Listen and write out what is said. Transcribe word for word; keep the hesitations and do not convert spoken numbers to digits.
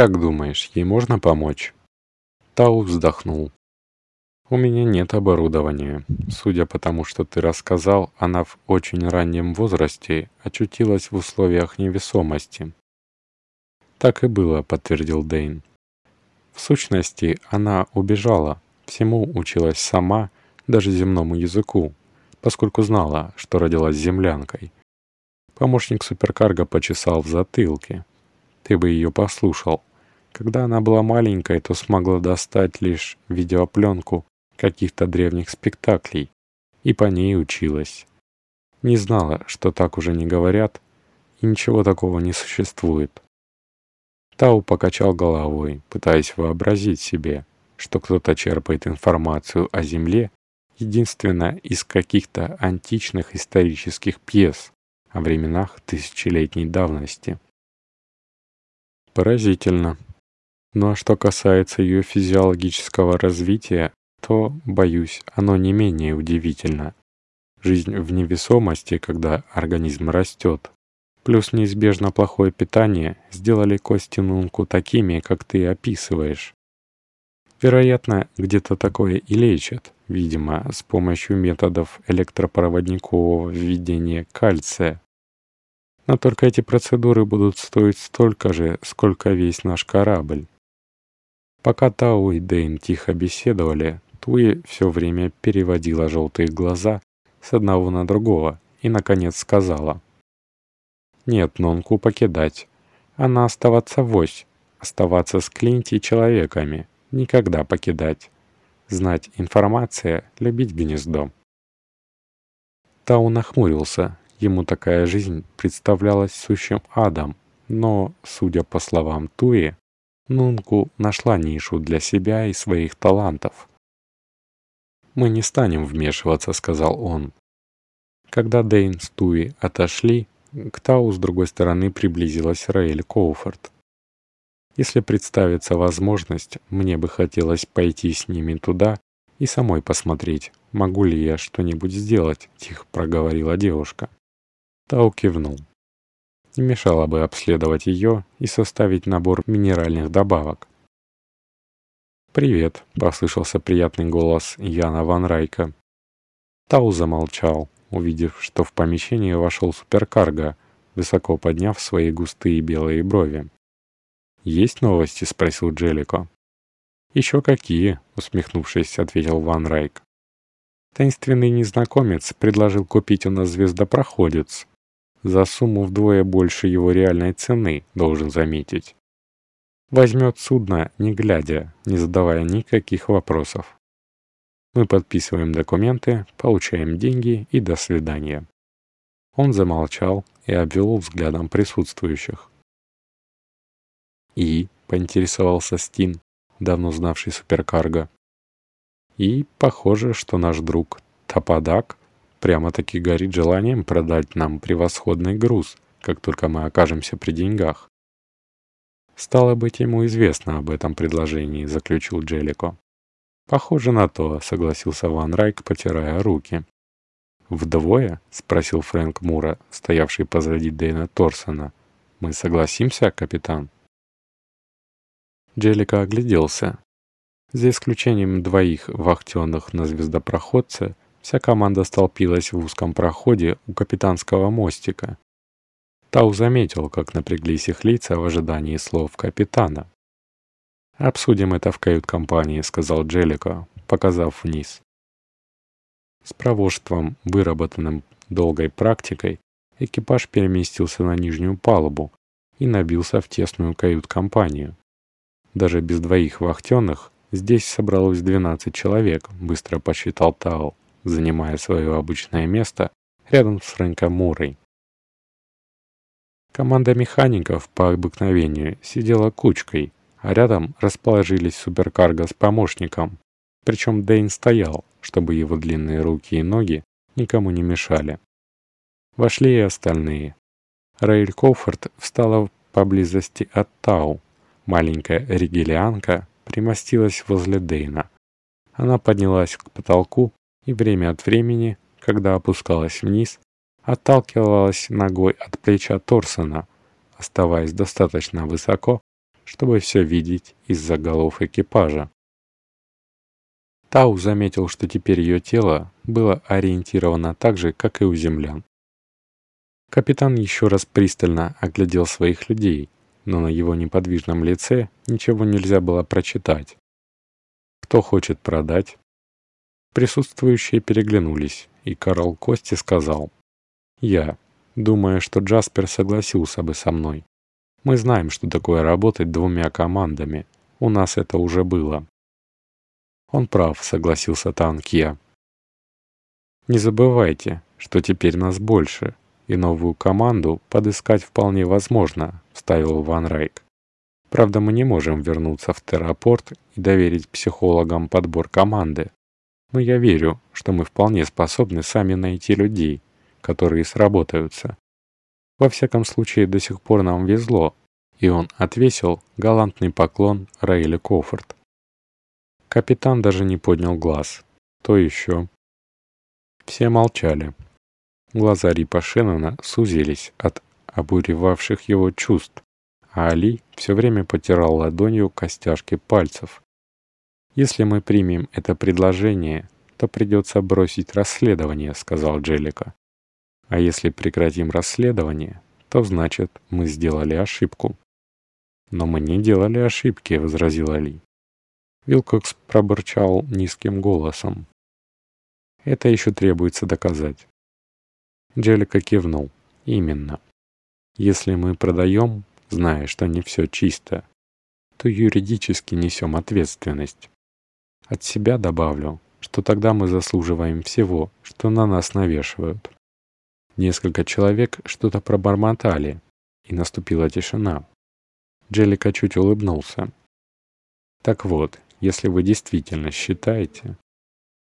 Как думаешь, ей можно помочь?» Тау вздохнул. «У меня нет оборудования. Судя по тому, что ты рассказал, она в очень раннем возрасте очутилась в условиях невесомости». «Так и было», — подтвердил Дэйн. «В сущности, она убежала, всему училась сама, даже земному языку, поскольку знала, что родилась землянкой». Помощник суперкарго почесал в затылке. «Ты бы ее послушал. Когда она была маленькой, то смогла достать лишь видеопленку каких-то древних спектаклей, и по ней училась. Не знала, что так уже не говорят, и ничего такого не существует». Тау покачал головой, пытаясь вообразить себе, что кто-то черпает информацию о Земле единственно из каких-то античных исторических пьес о временах тысячелетней давности. Поразительно. Ну а что касается ее физиологического развития, то, боюсь, оно не менее удивительно. Жизнь в невесомости, когда организм растет, плюс неизбежно плохое питание сделали кости Нунку такими, как ты описываешь. Вероятно, где-то такое и лечат, видимо, с помощью методов электропроводникового введения кальция. Но только эти процедуры будут стоить столько же, сколько весь наш корабль. Пока Тау и Дэйн тихо беседовали, Туи все время переводила желтые глаза с одного на другого и, наконец, сказала: «Нет, Нонку покидать. Она оставаться вось, оставаться с Клинти человеками, никогда покидать. Знать информация, любить гнездо». Тау нахмурился, ему такая жизнь представлялась сущим адом, но, судя по словам Туи, Нунку нашла нишу для себя и своих талантов. «Мы не станем вмешиваться», — сказал он. Когда Дэйн с Туи отошли, к Тау с другой стороны приблизилась Раэль Коуфорд. «Если представится возможность, мне бы хотелось пойти с ними туда и самой посмотреть, могу ли я что-нибудь сделать», — тихо проговорила девушка. Тау кивнул. Не мешало бы обследовать ее и составить набор минеральных добавок. «Привет», — послышался приятный голос Яна Ван Райка. Тау замолчал, увидев, что в помещение вошел суперкарго, высоко подняв свои густые белые брови. «Есть новости?» — спросил Джеллико. «Еще какие?» — усмехнувшись, ответил Ван Райк. «Таинственный незнакомец предложил купить у нас звездопроходец. За сумму вдвое больше его реальной цены, должен заметить. Возьмет судно, не глядя, не задавая никаких вопросов. Мы подписываем документы, получаем деньги и до свидания». Он замолчал и обвел взглядом присутствующих. «И?» — поинтересовался Стин, давно знавший суперкарго. «И похоже, что наш друг Тападак прямо-таки горит желанием продать нам превосходный груз, как только мы окажемся при деньгах». «Стало быть, ему известно об этом предложении», — заключил Джеллико. «Похоже на то», — согласился Ван Райк, потирая руки. «Вдвое?» — спросил Фрэнк Мура, стоявший позади Дэйна Торсона. «Мы согласимся, капитан?» Джеллико огляделся. За исключением двоих вахтенных на звездопроходце, вся команда столпилась в узком проходе у капитанского мостика. Тау заметил, как напряглись их лица в ожидании слов капитана. «Обсудим это в кают-компании», — сказал Джеллико, показав вниз. С проворством, выработанным долгой практикой, экипаж переместился на нижнюю палубу и набился в тесную кают-компанию. Даже без двоих вахтенных здесь собралось двенадцать человек, быстро посчитал Тау, занимая свое обычное место рядом с Фрэнком Мурой. Команда механиков по обыкновению сидела кучкой, а рядом расположились суперкарго с помощником, причем Дэйн стоял, чтобы его длинные руки и ноги никому не мешали. Вошли и остальные. Раэль Коуфорд встала поблизости от Тау. Маленькая ригелианка примостилась возле Дэйна. Она поднялась к потолку и время от времени, когда опускалась вниз, отталкивалась ногой от плеча Торсона, оставаясь достаточно высоко, чтобы все видеть из-за голов экипажа. Тау заметил, что теперь ее тело было ориентировано так же, как и у землян. Капитан еще раз пристально оглядел своих людей, но на его неподвижном лице ничего нельзя было прочитать. «Кто хочет продать?» Присутствующие переглянулись, и Карл Кости сказал: «Я, думаю, что Джаспер согласился бы со мной. Мы знаем, что такое работать двумя командами. У нас это уже было». «Он прав», — согласился Танкья. «Не забывайте, что теперь нас больше, и новую команду подыскать вполне возможно», — вставил Ван Райк. «Правда, мы не можем вернуться в Террапорт и доверить психологам подбор команды. Но я верю, что мы вполне способны сами найти людей, которые сработаются. Во всяком случае, до сих пор нам везло», и он отвесил галантный поклон Рейли Кофорд. Капитан даже не поднял глаз. «То еще?» Все молчали. Глаза Рипа Шеннона сузились от обуревавших его чувств, а Али все время потирал ладонью костяшки пальцев. «Если мы примем это предложение, то придется бросить расследование», — сказал Джеллика. «А если прекратим расследование, то значит, мы сделали ошибку». «Но мы не делали ошибки», — возразил Али. Вилкокс пробурчал низким голосом: «Это еще требуется доказать». Джеллика кивнул. «Именно. Если мы продаем, зная, что не все чисто, то юридически несем ответственность. От себя добавлю, что тогда мы заслуживаем всего, что на нас навешивают». Несколько человек что-то пробормотали, и наступила тишина. Джеллика чуть улыбнулся. «Так вот, если вы действительно считаете,